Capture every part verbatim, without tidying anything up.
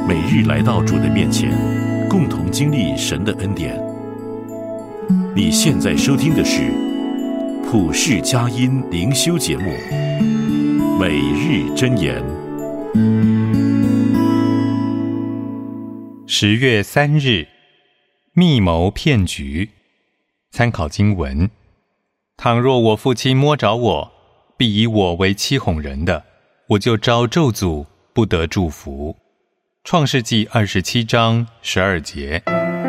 每日来到主的面前，共同经历神的恩典。你现在收听的是普世佳音灵修节目《每日箴言》。 十月三日，密谋骗局。参考经文：倘若我父亲摸着我，必以我为欺哄人的，我就招咒诅，不得祝福。创世纪二十七章十二节。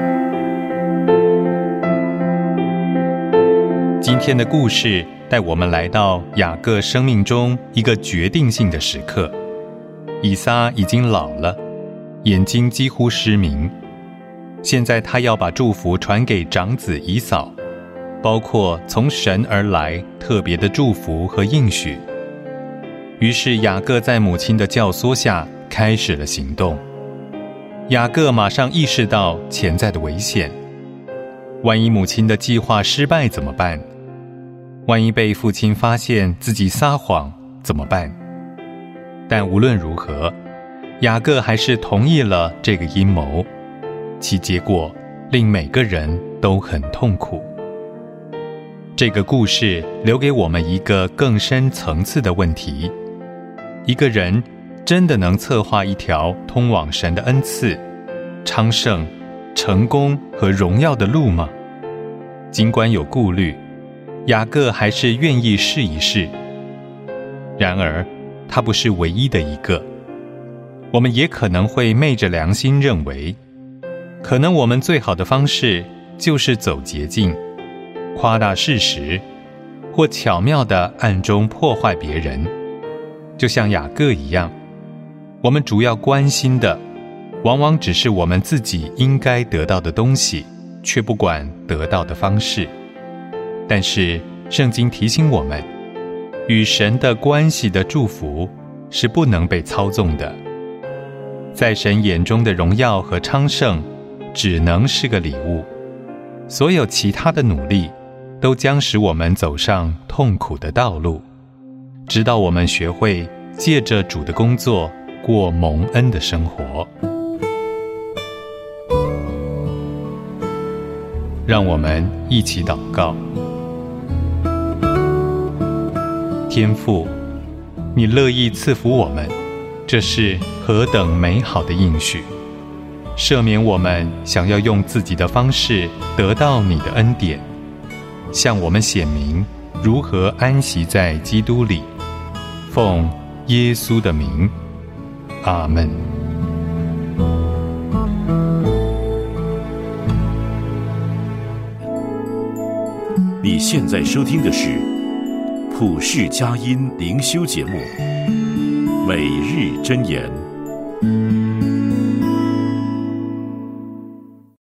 今天的故事带我们来到雅各生命中一个决定性的时刻。以撒已经老了，眼睛几乎失明，现在他要把祝福传给长子以扫，包括从神而来特别的祝福和应许。于是雅各在母亲的教唆下开始了行动。雅各马上意识到潜在的危险，万一母亲的计划失败怎么办？万一被父亲发现自己撒谎怎么办？但无论如何，雅各还是同意了这个阴谋，其结果令每个人都很痛苦。这个故事留给我们一个更深层次的问题：一个人真的能策划一条通往神的恩赐、昌盛、成功和荣耀的路吗？尽管有顾虑，雅各还是愿意试一试。然而，他不是唯一的一个。我们也可能会昧着良心认为，可能我们最好的方式就是走捷径，夸大事实，或巧妙地暗中破坏别人。就像雅各一样，我们主要关心的往往只是我们自己应该得到的东西，却不管得到的方式。但是圣经提醒我们，与神的关系的祝福是不能被操纵的。在神眼中的荣耀和昌盛只能是个礼物，所有其他的努力都将使我们走上痛苦的道路，直到我们学会借着主的工作过蒙恩的生活。让我们一起祷告。天父，你乐意赐福我们，这是何等美好的应许！赦免我们想要用自己的方式得到你的恩典，向我们显明如何安息在基督里。奉耶稣的名，阿们。 你现在收听的是普世佳音灵修节目《每日箴言》。